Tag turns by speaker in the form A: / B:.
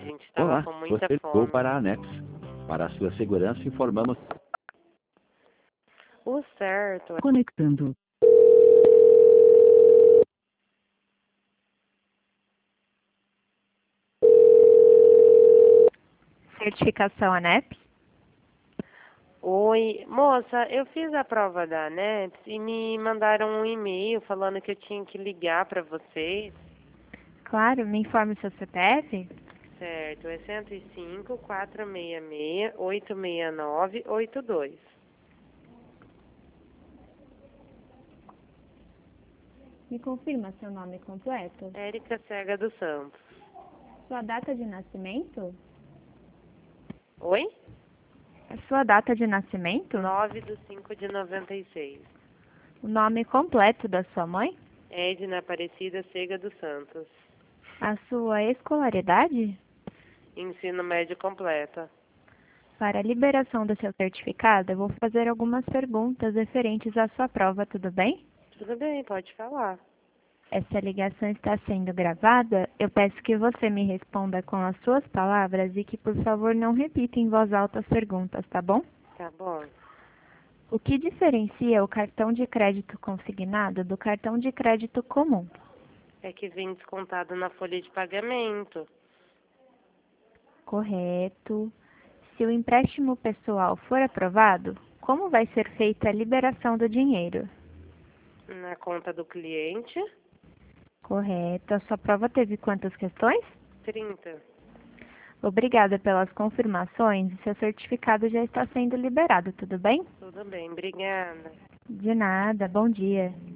A: gente estava
B: Olá,
A: com muita
B: você ligou
A: fome.
B: para a Anex. Para a sua segurança, informamos...
A: O certo é...
C: Conectando.
D: Certificação ANEP?
A: Oi, moça, eu fiz a prova da ANEPS e me mandaram um e-mail falando que eu tinha que ligar para vocês.
D: Claro, me informe o seu CPF.
A: Certo, é 105 466 869 82.
E: Me confirma seu nome completo?
A: Érica Cega dos Santos.
E: Sua data de nascimento?
A: Oi?
D: A sua data de nascimento?
A: 9/5/96.
D: O nome completo da sua mãe?
A: Edna Aparecida Cega dos Santos.
D: A sua escolaridade?
A: Ensino médio completo.
D: Para a liberação do seu certificado, eu vou fazer algumas perguntas referentes à sua prova, tudo bem?
A: Tudo bem, pode falar.
D: Essa ligação está sendo gravada. Eu peço que você me responda com as suas palavras e que, por favor, não repita em voz alta as perguntas, tá bom?
A: Tá bom.
D: O que diferencia o cartão de crédito consignado do cartão de crédito comum?
A: É que vem descontado na folha de pagamento.
D: Correto. Se o empréstimo pessoal for aprovado, como vai ser feita a liberação do dinheiro?
A: Na conta do cliente,
D: Correto. A sua prova teve quantas questões?
A: 30.
D: Obrigada pelas confirmações. Seu certificado já está sendo liberado, tudo bem?
A: Tudo bem, obrigada.
D: De nada. Bom dia.